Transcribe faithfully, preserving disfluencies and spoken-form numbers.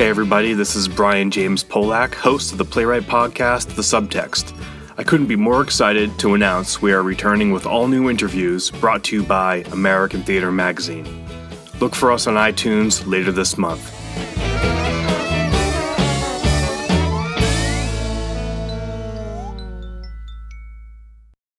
Hey everybody, this is Brian James Polak, host of the Playwright podcast, The Subtext. I couldn't be more excited to announce we are returning with all new interviews brought to you by American Theater Magazine. Look for us on iTunes later this month.